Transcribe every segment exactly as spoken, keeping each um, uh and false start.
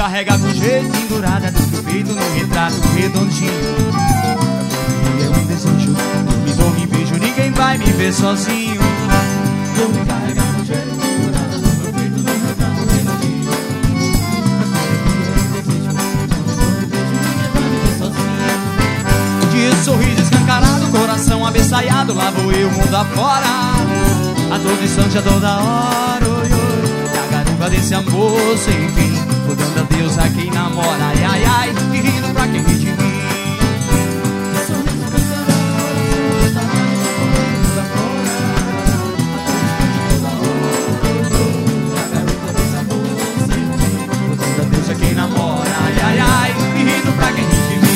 carrega com jeito, pendurada do meu peito num retrato redondinho. É um desejo, me dou, me beijo, ninguém vai me ver sozinho. Vou me carregar com jeito, pendurada do meu peito num retrato redondinho. De sorriso escancarado, coração abestalhado, lá vou eu mundo afora. A todo instante, a toda hora, oi, oi. A garupa desse amor sem fim, mudando a Deus a quem namora, ai, ai, ai. E rindo pra quem ri de mim. De sorriso escancarado, coração abestalhado, lá vou eu mundo afora. A todo instante, a toda hora, oi, oi. A garupa desse amor sem fim, mudando a Deus a quem namora, ai, ai, ai. E rindo pra quem ri de mim.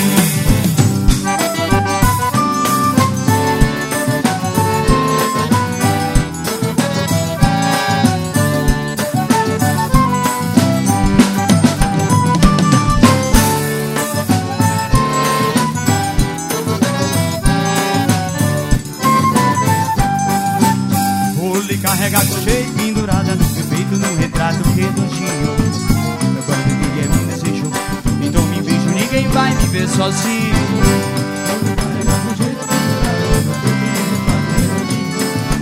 Carrega com jeito, pendurada no meu peito num retrato redondinho. Agora viver é um desejo, então me beijo, ninguém vai me ver sozinho. Carrega com jeito, pendurada no meu peito num retrato redondinho.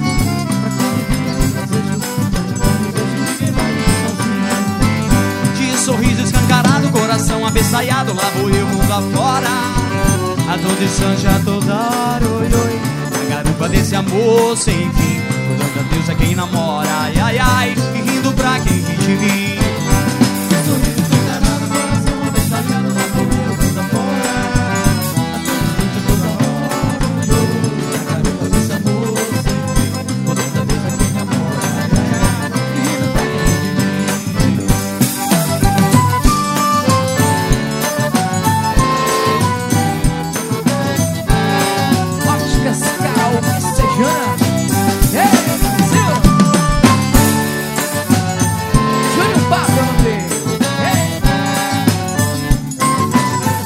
Agora viver é um desejo, então me beijo, ninguém vai me ver sozinho. De sorriso escancarado, coração abestalhado, lá vou eu mundo afora. A todo instante, a toda hora, oi, oi. A garupa desse amor sem fim,